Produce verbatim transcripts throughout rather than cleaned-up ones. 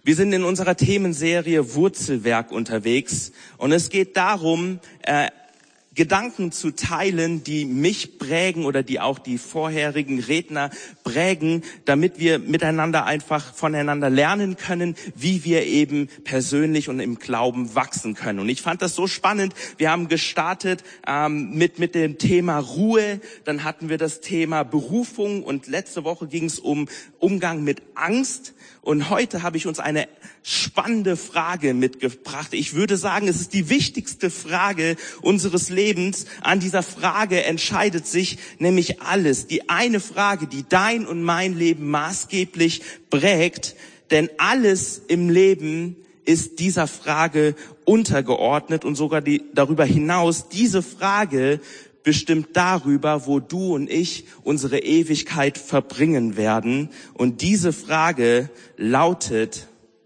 Wir sind in unserer Themenserie Wurzelwerk unterwegs und es geht darum, äh, Gedanken zu teilen, die mich prägen oder die auch die vorherigen Redner prägen, damit wir miteinander einfach voneinander lernen können, wie wir eben persönlich und im Glauben wachsen können. Und ich fand das so spannend. Wir haben gestartet ähm, mit mit dem Thema Ruhe, dann hatten wir das Thema Berufung und letzte Woche ging es um Umgang mit Angst. Und heute habe ich uns eine spannende Frage mitgebracht. Ich würde sagen, es ist die wichtigste Frage unseres Lebens. An dieser Frage entscheidet sich nämlich alles. Die eine Frage, die dein und mein Leben maßgeblich prägt. Denn alles im Leben ist dieser Frage untergeordnet und sogar die, darüber hinaus. Diese Frage bestimmt darüber, wo du und ich unsere Ewigkeit verbringen werden. Und diese Frage lautet: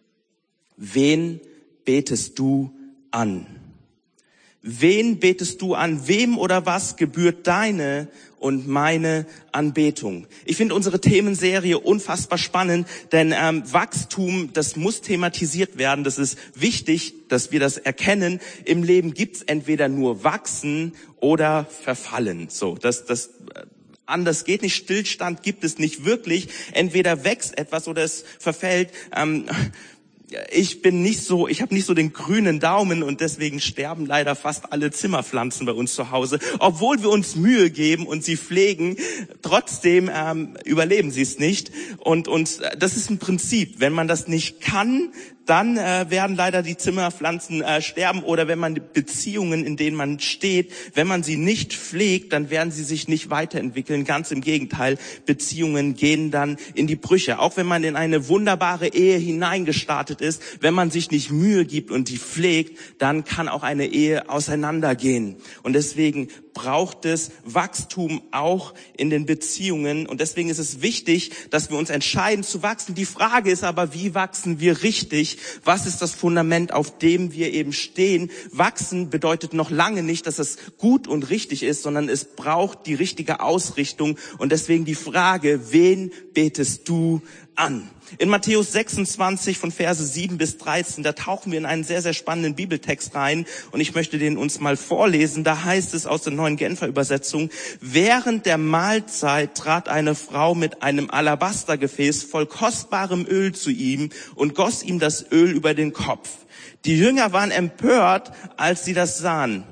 Wen betest du an? Wen betest du an? Wem oder was gebührt deine und meine Anbetung? Ich finde unsere Themenserie unfassbar spannend, denn ähm, Wachstum, das muss thematisiert werden. Das ist wichtig, dass wir das erkennen. Im Leben gibt's entweder nur Wachsen oder Verfallen. So, das, das äh, anders geht nicht. Stillstand gibt es nicht wirklich. Entweder wächst etwas oder es verfällt. Ähm, Ich bin nicht so, ich habe nicht so den grünen Daumen und deswegen sterben leider fast alle Zimmerpflanzen bei uns zu Hause. Obwohl wir uns Mühe geben und sie pflegen, trotzdem ähm, überleben sie es nicht. Und, und das ist ein Prinzip. Wenn man das nicht kann, dann äh, werden leider die Zimmerpflanzen äh, sterben. Oder wenn man die Beziehungen, in denen man steht, wenn man sie nicht pflegt, dann werden sie sich nicht weiterentwickeln. Ganz im Gegenteil, Beziehungen gehen dann in die Brüche. Auch wenn man in eine wunderbare Ehe hineingestartet ist, wenn man sich nicht Mühe gibt und die pflegt, dann kann auch eine Ehe auseinandergehen. Und deswegen braucht es Wachstum auch in den Beziehungen. Und deswegen ist es wichtig, dass wir uns entscheiden zu wachsen. Die Frage ist aber, wie wachsen wir richtig? Was ist das Fundament, auf dem wir eben stehen? Wachsen bedeutet noch lange nicht, dass es gut und richtig ist, sondern es braucht die richtige Ausrichtung. Und deswegen die Frage: Wen betest du an? In Matthäus sechsundzwanzig von Verse sieben bis dreizehn, da tauchen wir in einen sehr, sehr spannenden Bibeltext rein und ich möchte den uns mal vorlesen. Da heißt es aus der Neuen Genfer Übersetzung: Während der Mahlzeit trat eine Frau mit einem Alabastergefäß voll kostbarem Öl zu ihm und goss ihm das Öl über den Kopf. Die Jünger waren empört, als sie das sahen.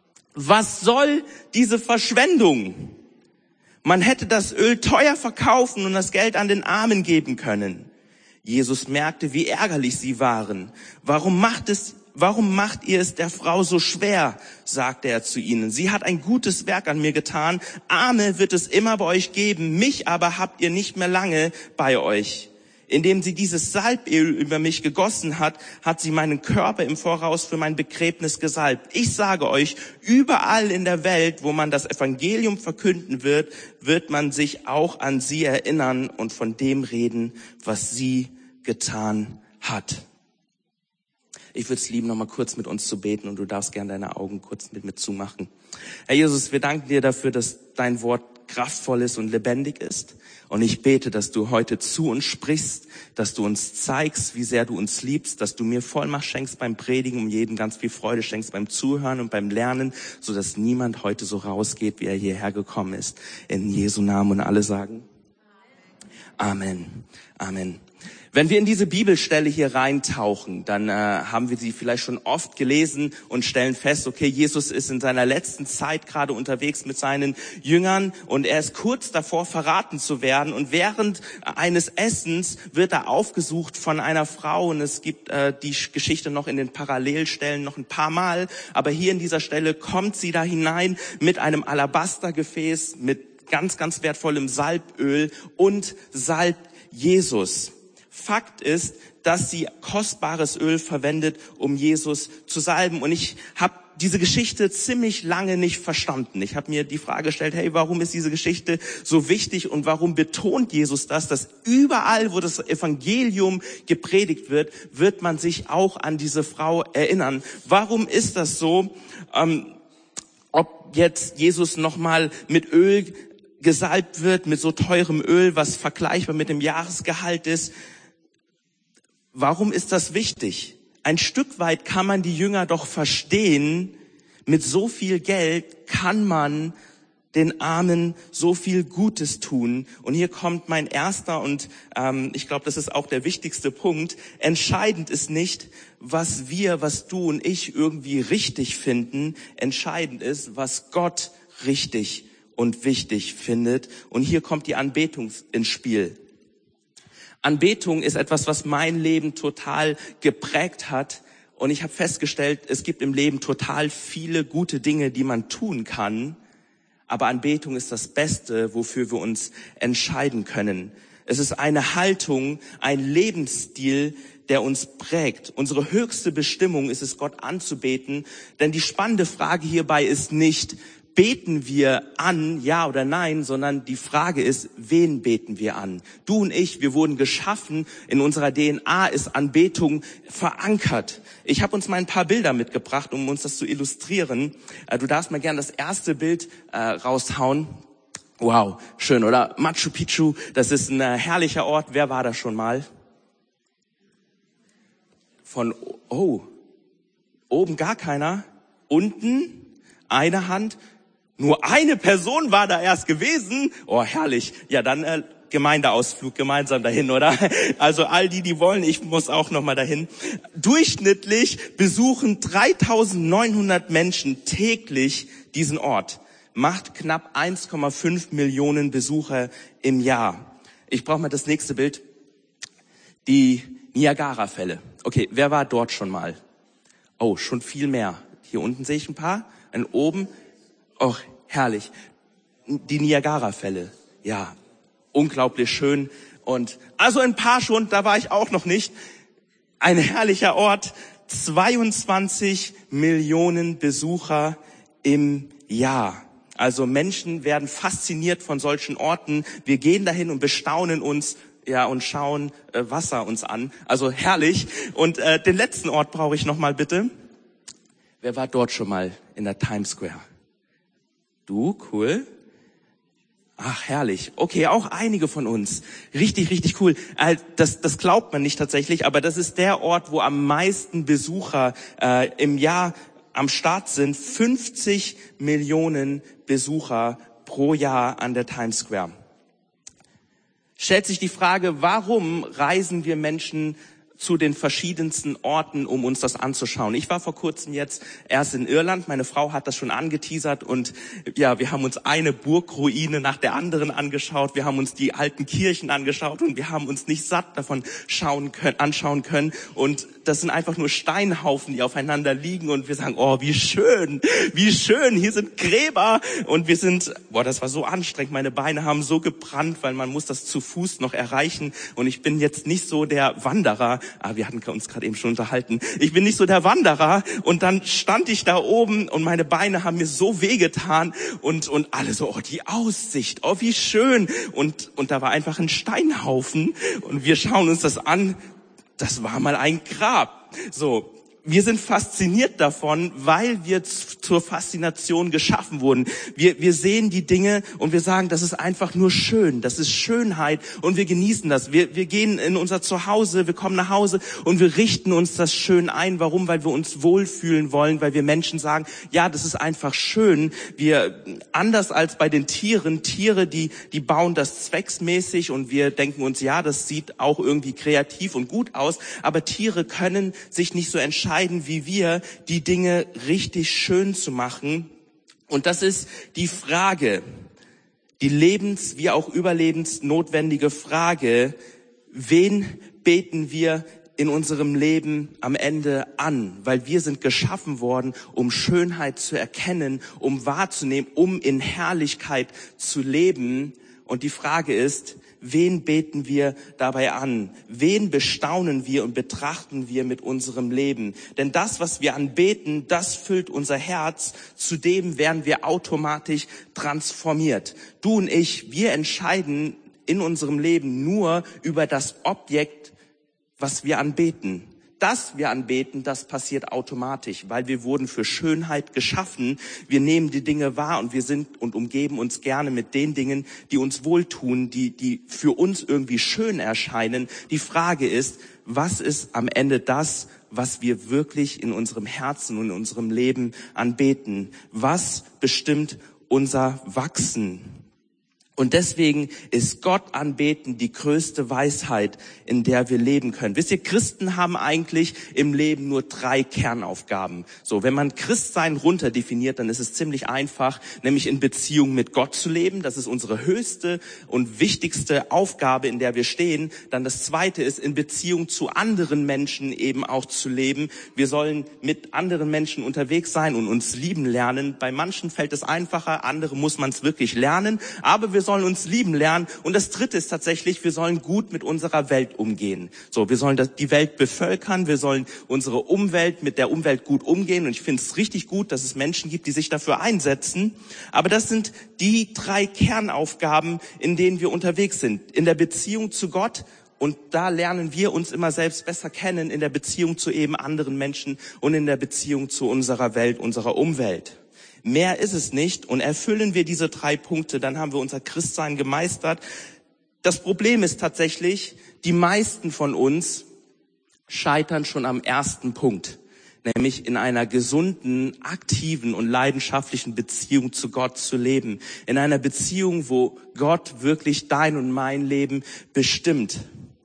Was soll diese Verschwendung? Man hätte das Öl teuer verkaufen und das Geld an den Armen geben können. Jesus merkte, wie ärgerlich sie waren. Warum macht es, warum macht ihr es der Frau so schwer? Sagte er zu ihnen. Sie hat ein gutes Werk an mir getan. Arme wird es immer bei euch geben. Mich aber habt ihr nicht mehr lange bei euch. Indem sie dieses Salböl über mich gegossen hat, hat sie meinen Körper im Voraus für mein Begräbnis gesalbt. Ich sage euch, überall in der Welt, wo man das Evangelium verkünden wird, wird man sich auch an sie erinnern und von dem reden, was sie getan hat. Ich würde es lieben, noch mal kurz mit uns zu beten und du darfst gerne deine Augen kurz mit mir zumachen. Herr Jesus, wir danken dir dafür, dass dein Wort kraftvoll ist und lebendig ist. Und ich bete, dass du heute zu uns sprichst, dass du uns zeigst, wie sehr du uns liebst, dass du mir Vollmacht schenkst beim Predigen und jedem ganz viel Freude schenkst beim Zuhören und beim Lernen, sodass niemand heute so rausgeht, wie er hierher gekommen ist. In Jesu Namen, und alle sagen Amen. Amen. Wenn wir in diese Bibelstelle hier reintauchen, dann äh, haben wir sie vielleicht schon oft gelesen und stellen fest, okay, Jesus ist in seiner letzten Zeit gerade unterwegs mit seinen Jüngern und er ist kurz davor, verraten zu werden. Und während eines Essens wird er aufgesucht von einer Frau. Und es gibt äh, die Geschichte noch in den Parallelstellen noch ein paar Mal. Aber hier in dieser Stelle kommt sie da hinein mit einem Alabastergefäß, mit ganz, ganz wertvollem Salböl und salbt Jesus. Fakt ist, dass sie kostbares Öl verwendet, um Jesus zu salben. Und ich habe diese Geschichte ziemlich lange nicht verstanden. Ich habe mir die Frage gestellt, hey, warum ist diese Geschichte so wichtig und warum betont Jesus das, dass überall, wo das Evangelium gepredigt wird, wird man sich auch an diese Frau erinnern. Warum ist das so? Ähm, ob jetzt Jesus nochmal mit Öl gesalbt wird, mit so teurem Öl, was vergleichbar mit dem Jahresgehalt ist. warum ist das wichtig? Ein Stück weit kann man die Jünger doch verstehen, mit so viel Geld kann man den Armen so viel Gutes tun. Und hier kommt mein erster und ähm, ich glaube, das ist auch der wichtigste Punkt. Entscheidend ist nicht, was wir, was du und ich irgendwie richtig finden. Entscheidend ist, was Gott richtig und wichtig findet. Und hier kommt die Anbetung ins Spiel. Anbetung ist etwas, was mein Leben total geprägt hat. Und ich habe festgestellt, es gibt im Leben total viele gute Dinge, die man tun kann. Aber Anbetung ist das Beste, wofür wir uns entscheiden können. Es ist eine Haltung, ein Lebensstil, der uns prägt. Unsere höchste Bestimmung ist es, Gott anzubeten. Denn die spannende Frage hierbei ist nicht, beten wir an, ja oder nein, sondern die Frage ist, wen beten wir an? Du und ich, wir wurden geschaffen, in unserer D N A ist Anbetung verankert. Ich habe uns mal ein paar Bilder mitgebracht, um uns das zu illustrieren. Du darfst mal gerne das erste Bild äh, raushauen. Wow, schön, oder? Machu Picchu, das ist ein äh, herrlicher Ort. Wer war da schon mal? Von, oh, oben gar keiner, unten eine Hand. Nur eine Person war da erst gewesen. Oh, herrlich. Ja, dann äh, Gemeindeausflug gemeinsam dahin, oder? Also all die, die wollen, ich muss auch noch mal dahin. Durchschnittlich besuchen dreitausendneunhundert Menschen täglich diesen Ort. Macht knapp eins Komma fünf Millionen Besucher im Jahr. Ich brauche mal das nächste Bild. Die Niagara-Fälle. Okay, wer war dort schon mal? Oh, schon viel mehr. Hier unten sehe ich ein paar. Und oben... Oh, herrlich. Die Niagara-Fälle. Ja, unglaublich schön. Und also ein paar schon, da war ich auch noch nicht. Ein herrlicher Ort. zweiundzwanzig Millionen Besucher im Jahr. Also Menschen werden fasziniert von solchen Orten. Wir gehen dahin und bestaunen uns, ja, und schauen äh, Wasser uns an. Also herrlich. Und äh, den letzten Ort brauche ich noch mal bitte. Wer war dort schon mal in der Times Square? Du, cool. Ach, herrlich. Okay, auch einige von uns. Richtig, richtig cool. Das, das glaubt man nicht tatsächlich, aber das ist der Ort, wo am meisten Besucher äh, im Jahr am Start sind. fünfzig Millionen Besucher pro Jahr an der Times Square. Stellt sich die Frage, warum reisen wir Menschen zu den verschiedensten Orten, um uns das anzuschauen. Ich war vor kurzem jetzt erst in Irland. Meine Frau hat das schon angeteasert und ja, wir haben uns eine Burgruine nach der anderen angeschaut. Wir haben uns die alten Kirchen angeschaut und wir haben uns nicht satt davon schauen können, anschauen können. Und das sind einfach nur Steinhaufen, die aufeinander liegen und wir sagen, oh, wie schön, wie schön, hier sind Gräber und wir sind, boah, das war so anstrengend. Meine Beine haben so gebrannt, weil man muss das zu Fuß noch erreichen und ich bin jetzt nicht so der Wanderer. Ah, wir hatten uns gerade eben schon unterhalten. Ich bin nicht so der Wanderer und dann stand ich da oben und meine Beine haben mir so wehgetan und und alle so, oh, die Aussicht, oh, wie schön. Und und da war einfach ein Steinhaufen und wir schauen uns das an. Das war mal ein Grab. So. Wir sind fasziniert davon, weil wir zur Faszination geschaffen wurden. Wir, wir sehen die Dinge und wir sagen, das ist einfach nur schön. Das ist Schönheit und wir genießen das. Wir, wir gehen in unser Zuhause, wir kommen nach Hause und wir richten uns das schön ein. Warum? Weil wir uns wohlfühlen wollen, weil wir Menschen sagen, ja, das ist einfach schön. Wir, anders als bei den Tieren, Tiere, die, die bauen das zwecksmäßig und wir denken uns, ja, das sieht auch irgendwie kreativ und gut aus. Aber Tiere können sich nicht so entscheiden, wie wir, die Dinge richtig schön zu machen. Und das ist die Frage, die lebens- wie auch überlebensnotwendige Frage, wen beten wir in unserem Leben am Ende an? Weil wir sind geschaffen worden, um Schönheit zu erkennen, um wahrzunehmen, um in Herrlichkeit zu leben. Und die Frage ist, wen beten wir dabei an? Wen bestaunen wir und betrachten wir mit unserem Leben? Denn das, was wir anbeten, das füllt unser Herz. Zudem werden wir automatisch transformiert. Du und ich, wir entscheiden in unserem Leben nur über das Objekt, was wir anbeten. dass wir anbeten, das passiert automatisch, weil wir wurden für Schönheit geschaffen. Wir nehmen die Dinge wahr und wir sind und umgeben uns gerne mit den Dingen, die uns wohltun, die, die für uns irgendwie schön erscheinen. Die Frage ist, was ist am Ende das, was wir wirklich in unserem Herzen und in unserem Leben anbeten? Was bestimmt unser Wachsen? Und deswegen ist Gott anbeten die größte Weisheit, in der wir leben können. Wisst ihr, Christen haben eigentlich im Leben nur drei Kernaufgaben. So, wenn man Christsein runterdefiniert, dann ist es ziemlich einfach, nämlich in Beziehung mit Gott zu leben. Das ist unsere höchste und wichtigste Aufgabe, in der wir stehen. Dann das zweite ist, in Beziehung zu anderen Menschen eben auch zu leben. Wir sollen mit anderen Menschen unterwegs sein und uns lieben lernen. Bei manchen fällt es einfacher, andere muss man es wirklich lernen. Aber wir sollen uns lieben lernen. Und das dritte ist tatsächlich, wir sollen gut mit unserer Welt umgehen. So, wir sollen das, die Welt bevölkern, wir sollen unsere Umwelt, mit der Umwelt gut umgehen. Und ich finde es richtig gut, dass es Menschen gibt, die sich dafür einsetzen. Aber das sind die drei Kernaufgaben, in denen wir unterwegs sind. In der Beziehung zu Gott. Und da lernen wir uns immer selbst besser kennen, in der Beziehung zu eben anderen Menschen und in der Beziehung zu unserer Welt, unserer Umwelt. Mehr ist es nicht. Und erfüllen wir diese drei Punkte, dann haben wir unser Christsein gemeistert. Das Problem ist tatsächlich, die meisten von uns scheitern schon am ersten Punkt, nämlich in einer gesunden, aktiven und leidenschaftlichen Beziehung zu Gott zu leben. In einer Beziehung, wo Gott wirklich dein und mein Leben bestimmt.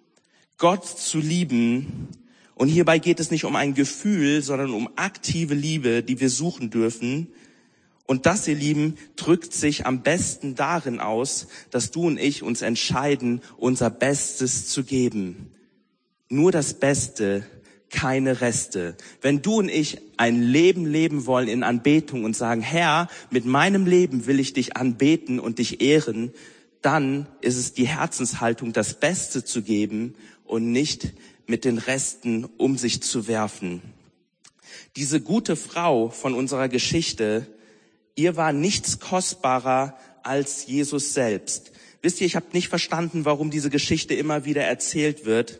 Gott zu lieben. Und hierbei geht es nicht um ein Gefühl, sondern um aktive Liebe, die wir suchen dürfen. Und das, ihr Lieben, drückt sich am besten darin aus, dass du und ich uns entscheiden, unser Bestes zu geben. Nur das Beste, keine Reste. Wenn du und ich ein Leben leben wollen in Anbetung und sagen, Herr, mit meinem Leben will ich dich anbeten und dich ehren, dann ist es die Herzenshaltung, das Beste zu geben und nicht mit den Resten um sich zu werfen. Diese gute Frau von unserer Geschichte, ihr war nichts kostbarer als Jesus selbst. Wisst ihr, ich habe nicht verstanden, warum diese Geschichte immer wieder erzählt wird.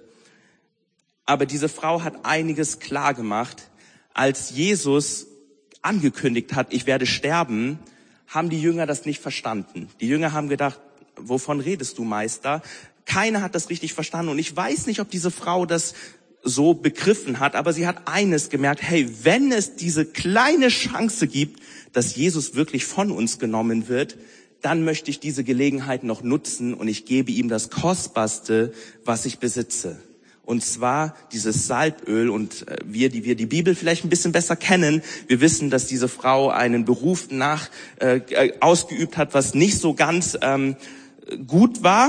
Aber diese Frau hat einiges klar gemacht. Als Jesus angekündigt hat, ich werde sterben, haben die Jünger das nicht verstanden. Die Jünger haben gedacht, wovon redest du, Meister? Keiner hat das richtig verstanden. Und ich weiß nicht, ob diese Frau das so begriffen hat, aber sie hat eines gemerkt, hey, wenn es diese kleine Chance gibt, dass Jesus wirklich von uns genommen wird, dann möchte ich diese Gelegenheit noch nutzen und ich gebe ihm das Kostbarste, was ich besitze. Und zwar dieses Salböl. Und wir, die wir die Bibel vielleicht ein bisschen besser kennen, wir wissen, dass diese Frau einen Beruf nach äh, ausgeübt hat, was nicht so ganz ähm, gut war.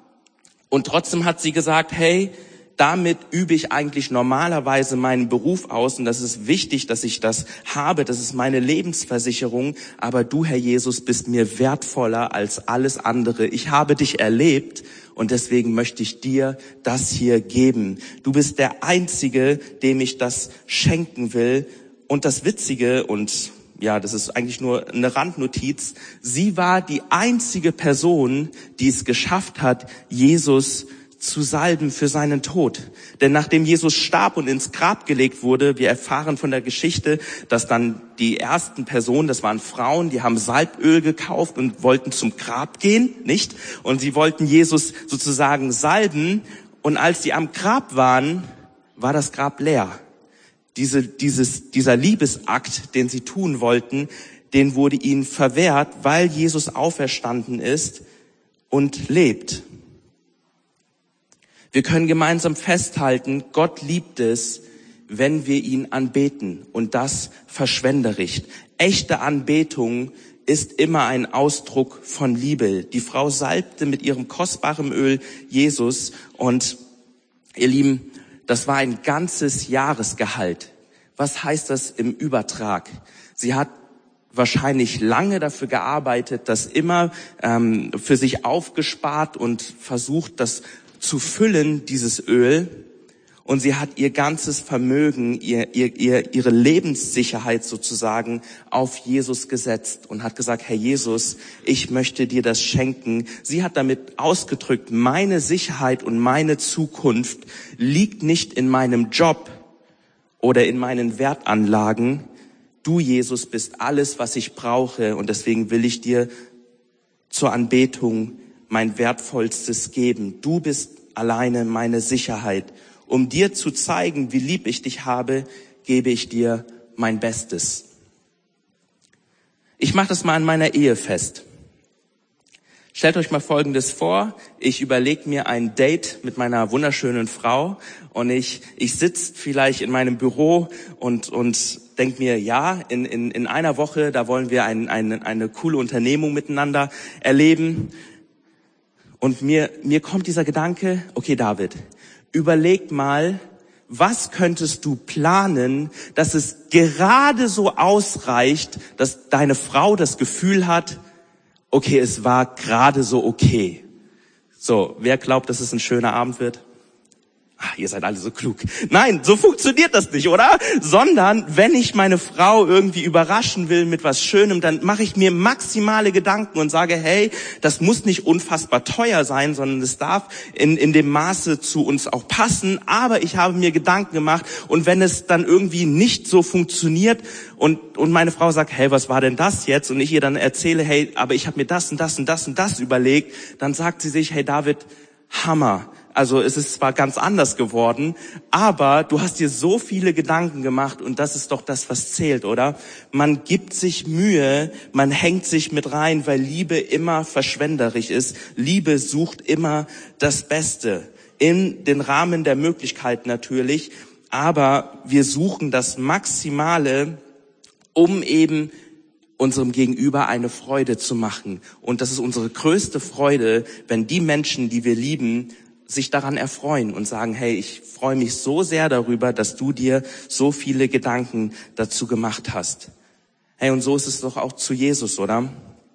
Und trotzdem hat sie gesagt, hey, damit übe ich eigentlich normalerweise meinen Beruf aus und das ist wichtig, dass ich das habe, das ist meine Lebensversicherung, aber du, Herr Jesus, bist mir wertvoller als alles andere. Ich habe dich erlebt und deswegen möchte ich dir das hier geben. Du bist der Einzige, dem ich das schenken will. Und das Witzige, und ja, das ist eigentlich nur eine Randnotiz, sie war die einzige Person, die es geschafft hat, Jesus zu salben für seinen Tod. Denn nachdem Jesus starb und ins Grab gelegt wurde, wir erfahren von der Geschichte, dass dann die ersten Personen, das waren Frauen, die haben Salböl gekauft und wollten zum Grab gehen, nicht? Und sie wollten Jesus sozusagen salben. Und als sie am Grab waren, war das Grab leer. Diese, dieses, dieser Liebesakt, den sie tun wollten, den wurde ihnen verwehrt, weil Jesus auferstanden ist und lebt. Wir können gemeinsam festhalten, Gott liebt es, wenn wir ihn anbeten und das verschwenderisch. Echte Anbetung ist immer ein Ausdruck von Liebe. Die Frau salbte mit ihrem kostbaren Öl Jesus und ihr Lieben, das war ein ganzes Jahresgehalt. Was heißt das im Übertrag? Sie hat wahrscheinlich lange dafür gearbeitet, das immer ähm, für sich aufgespart und versucht, das zu füllen, dieses Öl. Und sie hat ihr ganzes Vermögen, ihr, ihr, ihr, ihre Lebenssicherheit sozusagen auf Jesus gesetzt und hat gesagt, Herr Jesus, ich möchte dir das schenken. Sie hat damit ausgedrückt, meine Sicherheit und meine Zukunft liegt nicht in meinem Job, oder in meinen Wertanlagen. Du, Jesus, bist alles, was ich brauche, und deswegen will ich dir zur Anbetung mein Wertvollstes geben. Du bist alleine meine Sicherheit. Um dir zu zeigen, wie lieb ich dich habe, gebe ich dir mein Bestes. Ich mache das mal an meiner Ehe fest. Stellt euch mal Folgendes vor. Ich überlege mir ein Date mit meiner wunderschönen Frau und ich ich sitze vielleicht in meinem Büro und und denke mir, ja, in in in einer Woche, da wollen wir ein, ein, eine coole Unternehmung miteinander erleben. Und mir mir kommt dieser Gedanke, okay David, überleg mal, was könntest du planen, dass es gerade so ausreicht, dass deine Frau das Gefühl hat, okay, es war gerade so okay. So, wer glaubt, dass es ein schöner Abend wird? Ach, ihr seid alle so klug. Nein, so funktioniert das nicht, oder? Sondern, wenn ich meine Frau irgendwie überraschen will mit was Schönem, dann mache ich mir maximale Gedanken und sage, hey, das muss nicht unfassbar teuer sein, sondern es darf in, in dem Maße zu uns auch passen. Aber ich habe mir Gedanken gemacht, und wenn es dann irgendwie nicht so funktioniert und, und meine Frau sagt, hey, was war denn das jetzt? Und ich ihr dann erzähle, hey, aber ich habe mir das und das und das und das überlegt, dann sagt sie sich, hey David, Hammer. Also es ist zwar ganz anders geworden, aber du hast dir so viele Gedanken gemacht, und das ist doch das, was zählt, oder? Man gibt sich Mühe, man hängt sich mit rein, weil Liebe immer verschwenderisch ist. Liebe sucht immer das Beste. In den Rahmen der Möglichkeiten natürlich, aber wir suchen das Maximale, um eben unserem Gegenüber eine Freude zu machen. Und das ist unsere größte Freude, wenn die Menschen, die wir lieben, sich daran erfreuen und sagen, hey, ich freue mich so sehr darüber, dass du dir so viele Gedanken dazu gemacht hast. Hey, und so ist es doch auch zu Jesus, oder?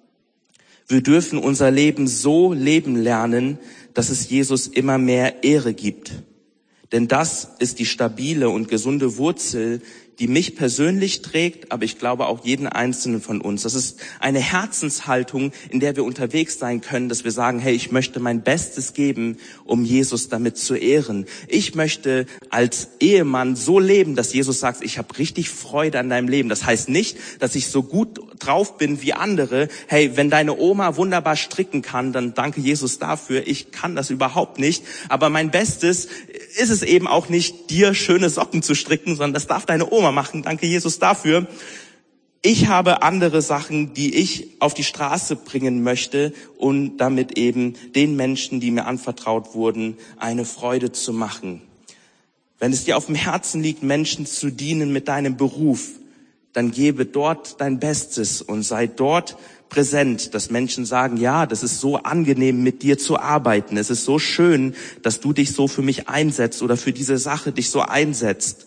Wir dürfen unser Leben so leben lernen, dass es Jesus immer mehr Ehre gibt. Denn das ist die stabile und gesunde Wurzel, die mich persönlich trägt, aber ich glaube auch jeden Einzelnen von uns. Das ist eine Herzenshaltung, in der wir unterwegs sein können, dass wir sagen, hey, ich möchte mein Bestes geben, um Jesus damit zu ehren. Ich möchte als Ehemann so leben, dass Jesus sagt, ich habe richtig Freude an deinem Leben. Das heißt nicht, dass ich so gut drauf bin wie andere. Hey, wenn deine Oma wunderbar stricken kann, dann danke Jesus dafür. Ich kann das überhaupt nicht. Aber mein Bestes ist es eben auch nicht, dir schöne Socken zu stricken, sondern das darf deine Oma machen. Danke Jesus dafür. Ich habe andere Sachen, die ich auf die Straße bringen möchte, und damit eben den Menschen, die mir anvertraut wurden, eine Freude zu machen. Wenn es dir auf dem Herzen liegt, Menschen zu dienen mit deinem Beruf, dann gebe dort dein Bestes und sei dort präsent, dass Menschen sagen, ja, das ist so angenehm, mit dir zu arbeiten. Es ist so schön, dass du dich so für mich einsetzt oder für diese Sache dich so einsetzt.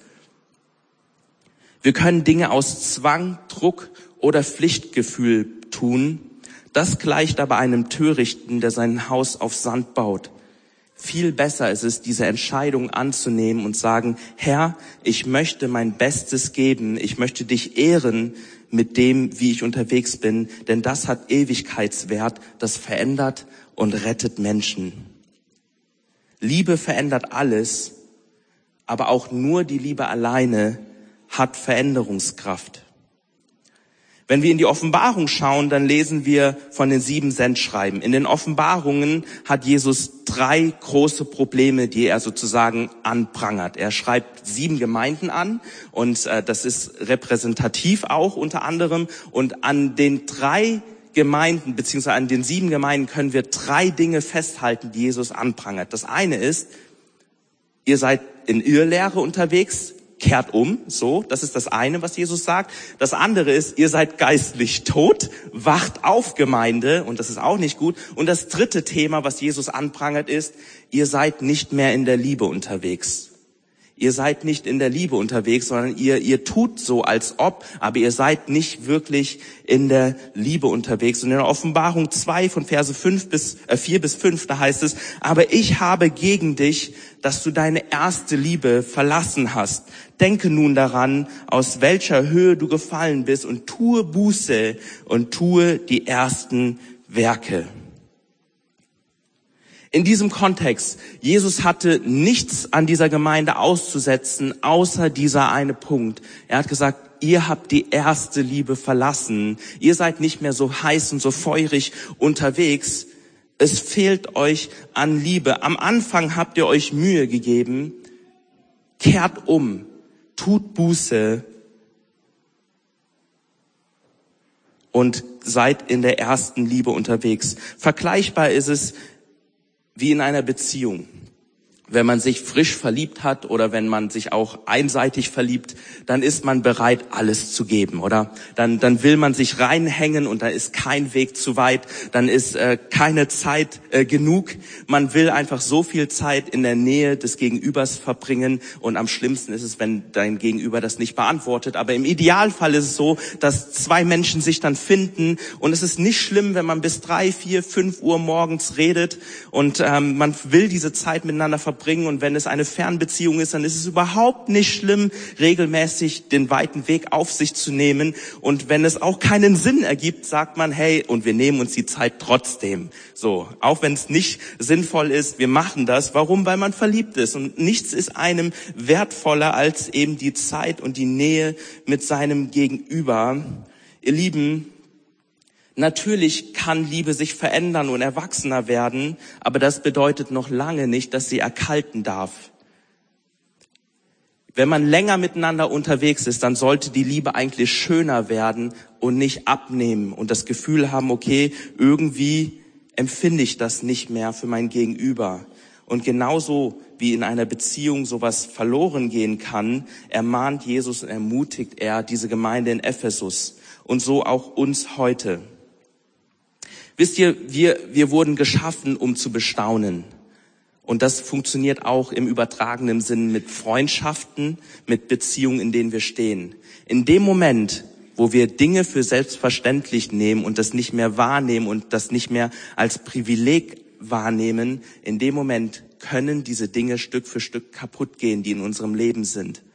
Wir können Dinge aus Zwang, Druck oder Pflichtgefühl tun. Das gleicht aber einem Törichten, der sein Haus auf Sand baut. Viel besser ist es, diese Entscheidung anzunehmen und sagen, Herr, ich möchte mein Bestes geben, ich möchte dich ehren mit dem, wie ich unterwegs bin, denn das hat Ewigkeitswert, das verändert und rettet Menschen. Liebe verändert alles, aber auch nur die Liebe alleine hat Veränderungskraft. Wenn wir in die Offenbarung schauen, dann lesen wir von den sieben Sendschreiben. In den Offenbarungen hat Jesus drei große Probleme, die er sozusagen anprangert. Er schreibt sieben Gemeinden an, und äh, das ist repräsentativ auch unter anderem. Und an den drei Gemeinden, beziehungsweise an den sieben Gemeinden können wir drei Dinge festhalten, die Jesus anprangert. Das eine ist, ihr seid in Irrlehre unterwegs, kehrt um, so, das ist das eine, was Jesus sagt. Das andere ist, ihr seid geistlich tot, wacht auf, Gemeinde, und das ist auch nicht gut. Und das dritte Thema, was Jesus anprangert, ist, ihr seid nicht mehr in der Liebe unterwegs. Ihr seid nicht in der Liebe unterwegs, sondern ihr, ihr tut so, als ob, aber ihr seid nicht wirklich in der Liebe unterwegs. Und in der Offenbarung zwei von Verse fünf bis, äh, vier bis fünf, da heißt es, aber ich habe gegen dich, dass du deine erste Liebe verlassen hast. Denke nun daran, aus welcher Höhe du gefallen bist, und tue Buße und tue die ersten Werke. In diesem Kontext, Jesus hatte nichts an dieser Gemeinde auszusetzen, außer dieser eine Punkt. Er hat gesagt, ihr habt die erste Liebe verlassen. Ihr seid nicht mehr so heiß und so feurig unterwegs. Es fehlt euch an Liebe. Am Anfang habt ihr euch Mühe gegeben. Kehrt um, tut Buße und seid in der ersten Liebe unterwegs. Vergleichbar ist es wie in einer Beziehung. Wenn man sich frisch verliebt hat oder wenn man sich auch einseitig verliebt, dann ist man bereit, alles zu geben, oder? Dann, dann will man sich reinhängen und da ist kein Weg zu weit, dann ist äh, keine Zeit äh, genug. Man will einfach so viel Zeit in der Nähe des Gegenübers verbringen und am schlimmsten ist es, wenn dein Gegenüber das nicht beantwortet. Aber im Idealfall ist es so, dass zwei Menschen sich dann finden und es ist nicht schlimm, wenn man bis drei, vier, fünf Uhr morgens redet und ähm, man will diese Zeit miteinander verbringen. Und wenn es eine Fernbeziehung ist, dann ist es überhaupt nicht schlimm, regelmäßig den weiten Weg auf sich zu nehmen. Und wenn es auch keinen Sinn ergibt, sagt man, hey, und wir nehmen uns die Zeit trotzdem. So, auch wenn es nicht sinnvoll ist, wir machen das. Warum? Weil man verliebt ist. Und nichts ist einem wertvoller als eben die Zeit und die Nähe mit seinem Gegenüber. Ihr Lieben, natürlich kann Liebe sich verändern und erwachsener werden, aber das bedeutet noch lange nicht, dass sie erkalten darf. Wenn man länger miteinander unterwegs ist, dann sollte die Liebe eigentlich schöner werden und nicht abnehmen und das Gefühl haben, okay, irgendwie empfinde ich das nicht mehr für mein Gegenüber. Und genauso wie in einer Beziehung sowas verloren gehen kann, ermahnt Jesus und ermutigt er diese Gemeinde in Ephesus und so auch uns heute. Wisst ihr, wir, wir wurden geschaffen, um zu bestaunen. Und das funktioniert auch im übertragenen Sinn mit Freundschaften, mit Beziehungen, in denen wir stehen. In dem Moment, wo wir Dinge für selbstverständlich nehmen und das nicht mehr wahrnehmen und das nicht mehr als Privileg wahrnehmen, in dem Moment können diese Dinge Stück für Stück kaputt gehen, die in unserem Leben sind.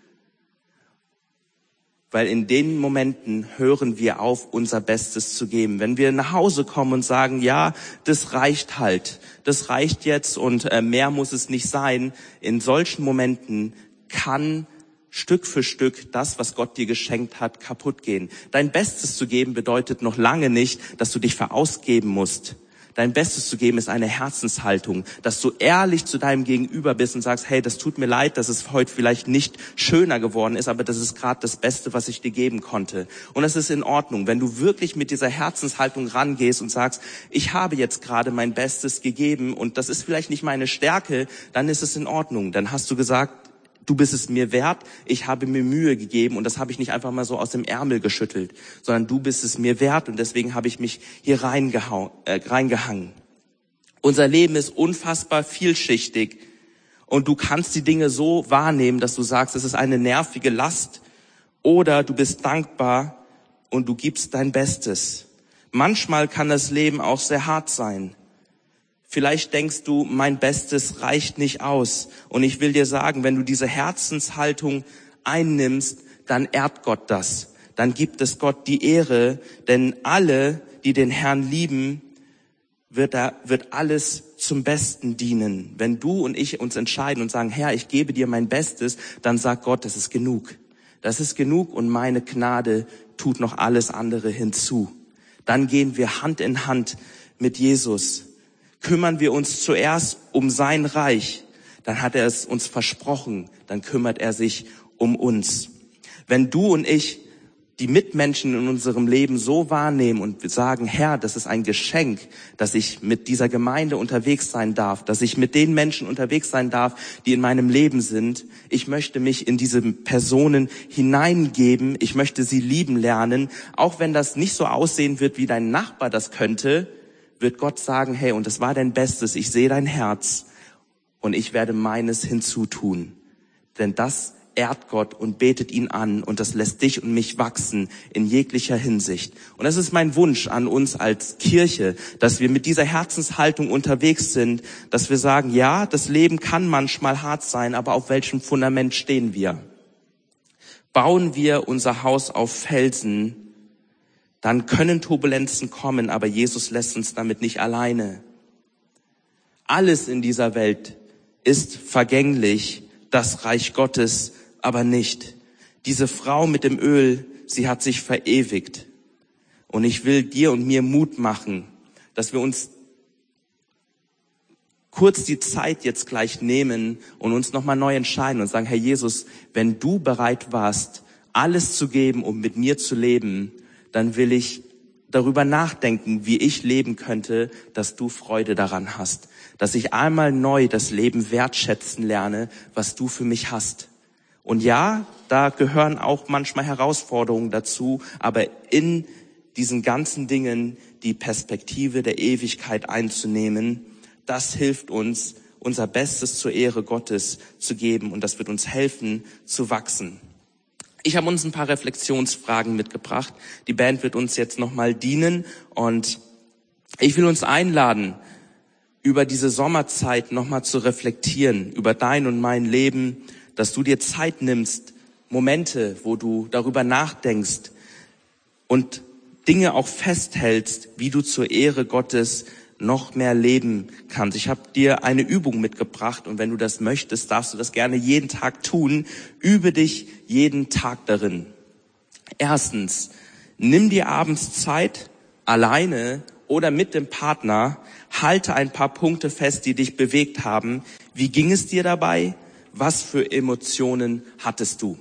Weil in den Momenten hören wir auf, unser Bestes zu geben. Wenn wir nach Hause kommen und sagen, ja, das reicht halt, das reicht jetzt und äh, mehr muss es nicht sein, in solchen Momenten kann Stück für Stück das, was Gott dir geschenkt hat, kaputt gehen. Dein Bestes zu geben bedeutet noch lange nicht, dass du dich verausgeben musst. Dein Bestes zu geben ist eine Herzenshaltung, dass du ehrlich zu deinem Gegenüber bist und sagst, hey, das tut mir leid, dass es heute vielleicht nicht schöner geworden ist, aber das ist gerade das Beste, was ich dir geben konnte. Und das ist in Ordnung, wenn du wirklich mit dieser Herzenshaltung rangehst und sagst, ich habe jetzt gerade mein Bestes gegeben und das ist vielleicht nicht meine Stärke, dann ist es in Ordnung. Dann hast du gesagt, du bist es mir wert, ich habe mir Mühe gegeben und das habe ich nicht einfach mal so aus dem Ärmel geschüttelt, sondern du bist es mir wert und deswegen habe ich mich hier reingehau- äh, reingehangen. Unser Leben ist unfassbar vielschichtig und du kannst die Dinge so wahrnehmen, dass du sagst, es ist eine nervige Last oder du bist dankbar und du gibst dein Bestes. Manchmal kann das Leben auch sehr hart sein. Vielleicht denkst du, mein Bestes reicht nicht aus. Und ich will dir sagen, wenn du diese Herzenshaltung einnimmst, dann ehrt Gott das. Dann gibt es Gott die Ehre, denn alle, die den Herrn lieben, wird, er, wird alles zum Besten dienen. Wenn du und ich uns entscheiden und sagen, Herr, ich gebe dir mein Bestes, dann sagt Gott, das ist genug. Das ist genug und meine Gnade tut noch alles andere hinzu. Dann gehen wir Hand in Hand mit Jesus. Kümmern wir uns zuerst um sein Reich, dann hat er es uns versprochen, dann kümmert er sich um uns. Wenn du und ich die Mitmenschen in unserem Leben so wahrnehmen und sagen, Herr, das ist ein Geschenk, dass ich mit dieser Gemeinde unterwegs sein darf, dass ich mit den Menschen unterwegs sein darf, die in meinem Leben sind. Ich möchte mich in diese Personen hineingeben, ich möchte sie lieben lernen, auch wenn das nicht so aussehen wird, wie dein Nachbar das könnte, wird Gott sagen, hey, und das war dein Bestes, ich sehe dein Herz und ich werde meines hinzutun. Denn das ehrt Gott und betet ihn an und das lässt dich und mich wachsen in jeglicher Hinsicht. Und das ist mein Wunsch an uns als Kirche, dass wir mit dieser Herzenshaltung unterwegs sind, dass wir sagen, ja, das Leben kann manchmal hart sein, aber auf welchem Fundament stehen wir? Bauen wir unser Haus auf Felsen, dann können Turbulenzen kommen, aber Jesus lässt uns damit nicht alleine. Alles in dieser Welt ist vergänglich, das Reich Gottes aber nicht. Diese Frau mit dem Öl, sie hat sich verewigt. Und ich will dir und mir Mut machen, dass wir uns kurz die Zeit jetzt gleich nehmen und uns nochmal neu entscheiden und sagen, Herr Jesus, wenn du bereit warst, alles zu geben, um mit mir zu leben, dann will ich darüber nachdenken, wie ich leben könnte, dass du Freude daran hast. Dass ich einmal neu das Leben wertschätzen lerne, was du für mich hast. Und ja, da gehören auch manchmal Herausforderungen dazu, aber in diesen ganzen Dingen die Perspektive der Ewigkeit einzunehmen, das hilft uns, unser Bestes zur Ehre Gottes zu geben und das wird uns helfen, zu wachsen. Ich habe uns ein paar Reflexionsfragen mitgebracht. Die Band wird uns jetzt nochmal dienen und ich will uns einladen, über diese Sommerzeit nochmal zu reflektieren, über dein und mein Leben, dass du dir Zeit nimmst, Momente, wo du darüber nachdenkst und Dinge auch festhältst, wie du zur Ehre Gottes noch mehr leben kannst. Ich habe dir eine Übung mitgebracht und wenn du das möchtest, darfst du das gerne jeden Tag tun. Übe dich jeden Tag darin. Erstens, nimm dir abends Zeit, alleine oder mit dem Partner, halte ein paar Punkte fest, die dich bewegt haben. Wie ging es dir dabei? Was für Emotionen hattest du?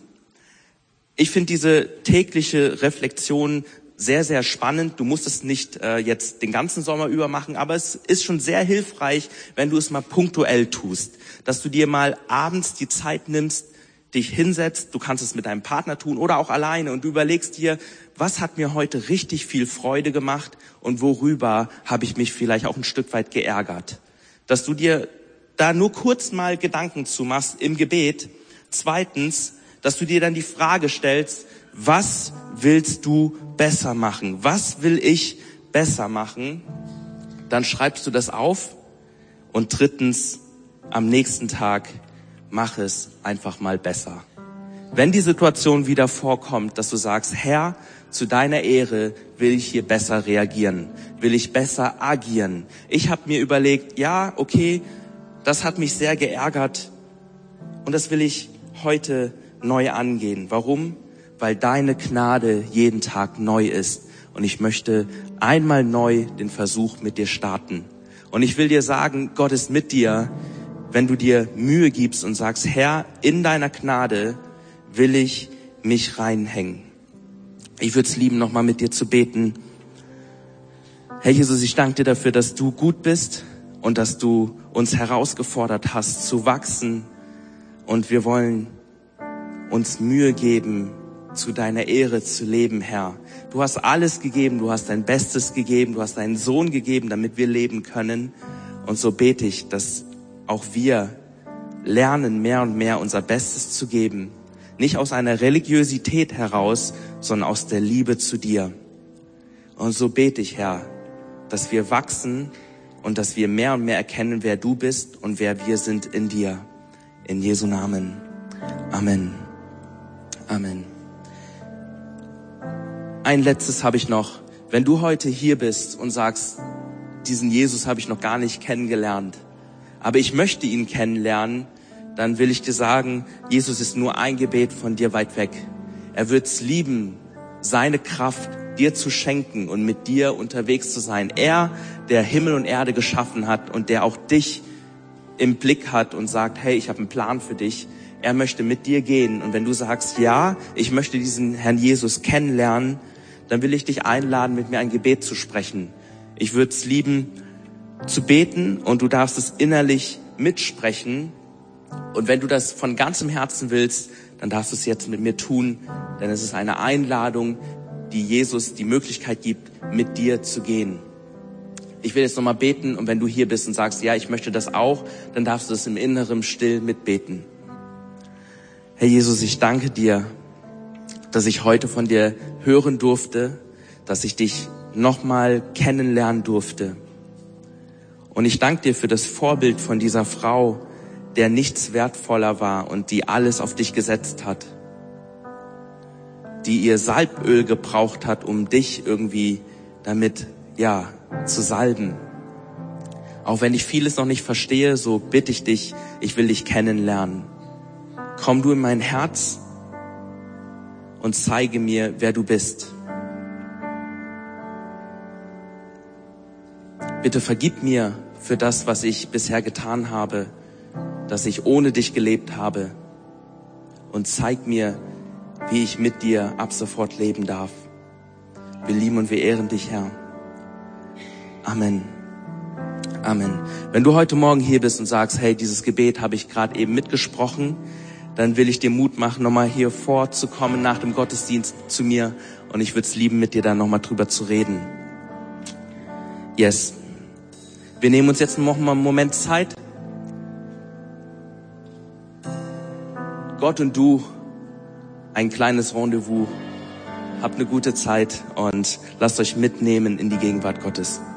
Ich finde diese tägliche Reflexion sehr, sehr spannend. Du musst es nicht äh, jetzt den ganzen Sommer über machen, aber es ist schon sehr hilfreich, wenn du es mal punktuell tust. Dass du dir mal abends die Zeit nimmst, dich hinsetzt, du kannst es mit deinem Partner tun oder auch alleine und du überlegst dir, was hat mir heute richtig viel Freude gemacht und worüber habe ich mich vielleicht auch ein Stück weit geärgert. Dass du dir da nur kurz mal Gedanken zu machst im Gebet. Zweitens, dass du dir dann die Frage stellst, was willst du besser machen? Was will ich besser machen? Dann schreibst du das auf. Und drittens, am nächsten Tag, mach es einfach mal besser. Wenn die Situation wieder vorkommt, dass du sagst, Herr, zu deiner Ehre will ich hier besser reagieren, will ich besser agieren. Ich habe mir überlegt, ja, okay, das hat mich sehr geärgert und das will ich heute neu angehen. Warum? Weil deine Gnade jeden Tag neu ist. Und ich möchte einmal neu den Versuch mit dir starten. Und ich will dir sagen, Gott ist mit dir, wenn du dir Mühe gibst und sagst, Herr, in deiner Gnade will ich mich reinhängen. Ich würde es lieben, nochmal mit dir zu beten. Herr Jesus, ich danke dir dafür, dass du gut bist und dass du uns herausgefordert hast, zu wachsen. Und wir wollen uns Mühe geben, zu deiner Ehre zu leben, Herr. Du hast alles gegeben, du hast dein Bestes gegeben, du hast deinen Sohn gegeben, damit wir leben können. Und so bete ich, dass auch wir lernen, mehr und mehr unser Bestes zu geben. Nicht aus einer Religiosität heraus, sondern aus der Liebe zu dir. Und so bete ich, Herr, dass wir wachsen und dass wir mehr und mehr erkennen, wer du bist und wer wir sind in dir. In Jesu Namen. Amen. Amen. Ein letztes habe ich noch. Wenn du heute hier bist und sagst, diesen Jesus habe ich noch gar nicht kennengelernt, aber ich möchte ihn kennenlernen, dann will ich dir sagen, Jesus ist nur ein Gebet von dir weit weg. Er wird's lieben, seine Kraft dir zu schenken und mit dir unterwegs zu sein. Er, der Himmel und Erde geschaffen hat und der auch dich im Blick hat und sagt, hey, ich habe einen Plan für dich. Er möchte mit dir gehen. Und wenn du sagst, ja, ich möchte diesen Herrn Jesus kennenlernen, dann will ich dich einladen, mit mir ein Gebet zu sprechen. Ich würde es lieben, zu beten und du darfst es innerlich mitsprechen. Und wenn du das von ganzem Herzen willst, dann darfst du es jetzt mit mir tun, denn es ist eine Einladung, die Jesus die Möglichkeit gibt, mit dir zu gehen. Ich will jetzt nochmal beten und wenn du hier bist und sagst, ja, ich möchte das auch, dann darfst du es im Inneren still mitbeten. Herr Jesus, ich danke dir, dass ich heute von dir hören durfte, dass ich dich nochmal kennenlernen durfte. Und ich danke dir für das Vorbild von dieser Frau, der nichts wertvoller war und die alles auf dich gesetzt hat, die ihr Salböl gebraucht hat, um dich irgendwie damit, ja, zu salben. Auch wenn ich vieles noch nicht verstehe, so bitte ich dich, ich will dich kennenlernen. Komm du in mein Herz und zeige mir, wer du bist. Bitte vergib mir für das, was ich bisher getan habe, dass ich ohne dich gelebt habe, und zeig mir, wie ich mit dir ab sofort leben darf. Wir lieben und wir ehren dich, Herr. Amen. Amen. Wenn du heute Morgen hier bist und sagst, hey, dieses Gebet habe ich gerade eben mitgesprochen, dann will ich dir Mut machen, nochmal hier vorzukommen nach dem Gottesdienst zu mir, und ich würde es lieben, mit dir dann nochmal drüber zu reden. Yes. Wir nehmen uns jetzt noch mal einen Moment Zeit. Gott und du, ein kleines Rendezvous. Habt eine gute Zeit und lasst euch mitnehmen in die Gegenwart Gottes.